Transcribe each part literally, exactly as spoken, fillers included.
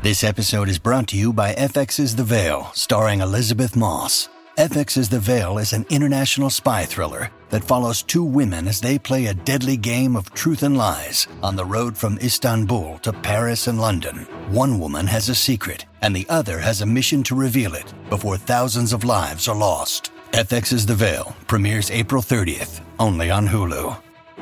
This episode is brought to you by F X's The Veil, starring Elizabeth Moss. F X's The Veil is an international spy thriller that follows two women as they play a deadly game of truth and lies on the road from Istanbul to Paris and London. One woman has a secret, and the other has a mission to reveal it before thousands of lives are lost. F X's The Veil premieres April thirtieth, only on Hulu.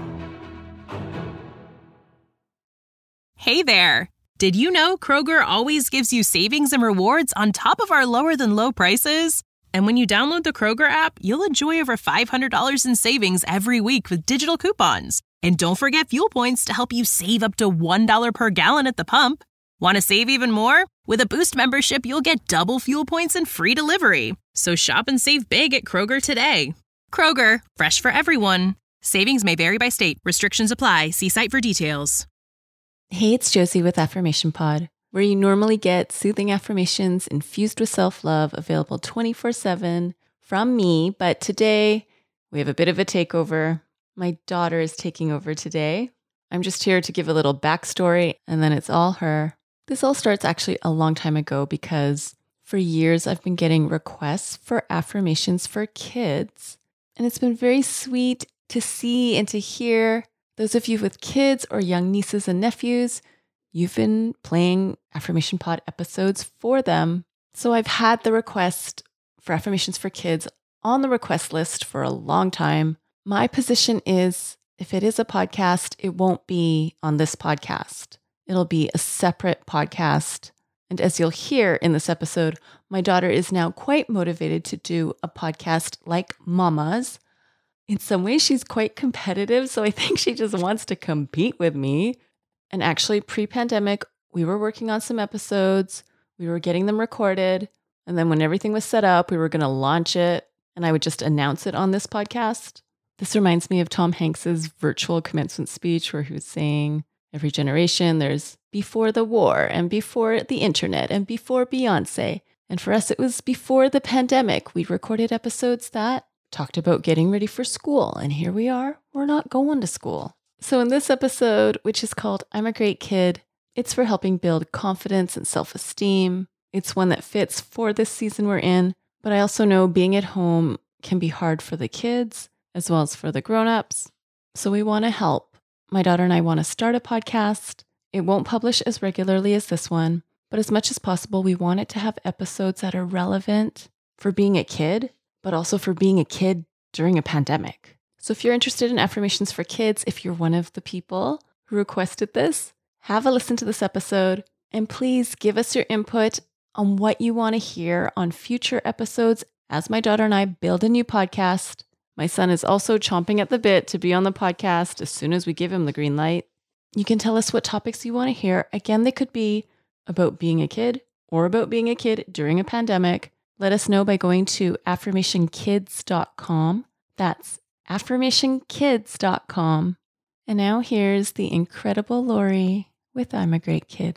Hey there! Did you know Kroger always gives you savings and rewards on top of our lower-than-low prices? And when you download the Kroger app, you'll enjoy over five hundred dollars in savings every week with digital coupons. And don't forget fuel points to help you save up to one dollar per gallon at the pump. Want to save even more? With a Boost membership, you'll get double fuel points and free delivery. So shop and save big at Kroger today. Kroger, fresh for everyone. Savings may vary by state. Restrictions apply. See site for details. Hey, it's Josie with Affirmation Pod, where you normally get soothing affirmations infused with self-love, available twenty-four seven from me. But today, we have a bit of a takeover. My daughter is taking over today. I'm just here to give a little backstory, and then it's all her. This all starts actually a long time ago because for years I've been getting requests for affirmations for kids. And it's been very sweet to see and to hear. Those of you with kids or young nieces and nephews, you've been playing Affirmation Pod episodes for them. So I've had the request for affirmations for kids on the request list for a long time. My position is, if it is a podcast, it won't be on this podcast. It'll be a separate podcast. And as you'll hear in this episode, my daughter is now quite motivated to do a podcast like Mama's. In some ways, she's quite competitive, so I think she just wants to compete with me. And actually, pre-pandemic, we were working on some episodes. We were getting them recorded. And then when everything was set up, we were going to launch it. And I would just announce it on this podcast. This reminds me of Tom Hanks's virtual commencement speech where he was saying, every generation, there's before the war and before the internet and before Beyonce. And for us, it was before the pandemic. We recorded episodes that talked about getting ready for school. And here we are, we're not going to school. So in this episode, which is called I'm a Great Kid, it's for helping build confidence and self-esteem. It's one that fits for this season we're in. But I also know being at home can be hard for the kids as well as for the grown-ups. So we want to help. My daughter and I want to start a podcast. It won't publish as regularly as this one, but as much as possible, we want it to have episodes that are relevant for being a kid, but also for being a kid during a pandemic. So if you're interested in affirmations for kids, if you're one of the people who requested this, have a listen to this episode and please give us your input on what you want to hear on future episodes as my daughter and I build a new podcast. My son is also chomping at the bit to be on the podcast as soon as we give him the green light. You can tell us what topics you want to hear. Again, they could be about being a kid or about being a kid during a pandemic. Let us know by going to affirmation kids dot com. That's affirmation kids dot com. And now here's the incredible Lori with I'm a Great Kid.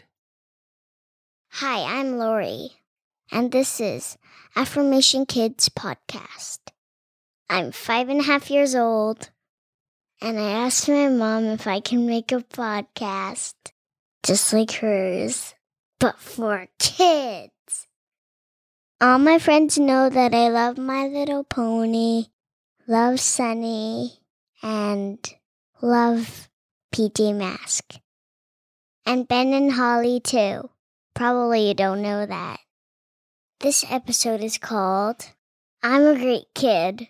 Hi, I'm Lori, and this is Affirmation Kids Podcast. I'm five and a half years old, and I asked my mom if I can make a podcast just like hers, but for kids. All my friends know that I love My Little Pony, love Sunny, and love P J Masks. And Ben and Holly, too. Probably you don't know that. This episode is called I'm a Great Kid.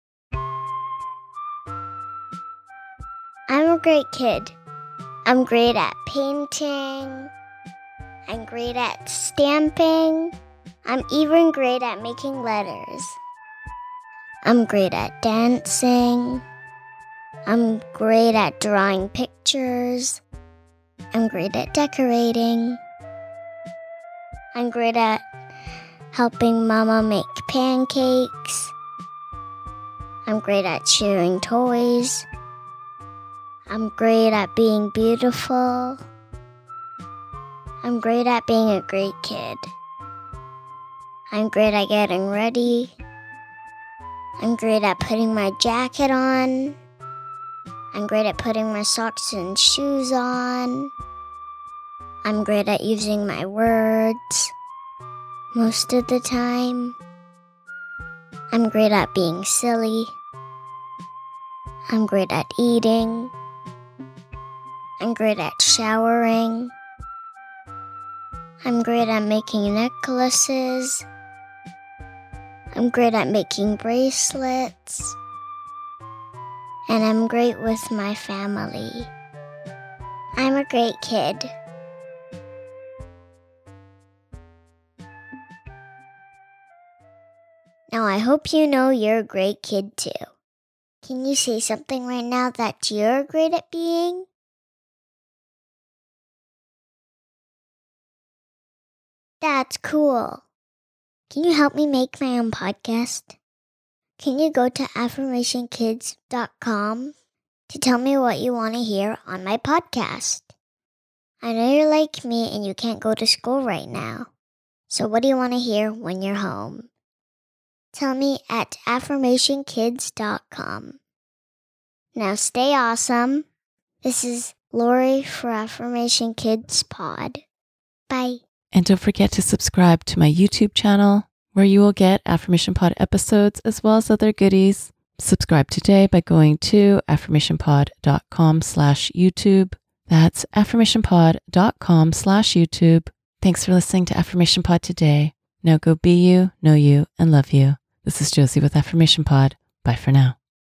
I'm a great kid. I'm great at painting. I'm great at stamping. I'm even great at making letters. I'm great at dancing. I'm great at drawing pictures. I'm great at decorating. I'm great at helping Mama make pancakes. I'm great at sharing toys. I'm great at being beautiful. I'm great at being a great kid. I'm great at getting ready. I'm great at putting my jacket on. I'm great at putting my socks and shoes on. I'm great at using my words most of the time. I'm great at being silly. I'm great at eating. I'm great at showering. I'm great at making necklaces. I'm great at making bracelets. And I'm great with my family. I'm a great kid. Now I hope you know you're a great kid too. Can you say something right now that you're great at being? That's cool. Can you help me make my own podcast? Can you go to affirmation kids dot com to tell me what you want to hear on my podcast? I know you're like me and you can't go to school right now. So what do you want to hear when you're home? Tell me at affirmation kids dot com. Now stay awesome. This is Lori for Affirmation Kids Pod. Bye. And don't forget to subscribe to my YouTube channel, where you will get Affirmation Pod episodes as well as other goodies. Subscribe today by going to affirmationpod.com slash YouTube. That's affirmationpod.com slash YouTube. Thanks for listening to Affirmation Pod today. Now go be you, know you, and love you. This is Josie with Affirmation Pod. Bye for now.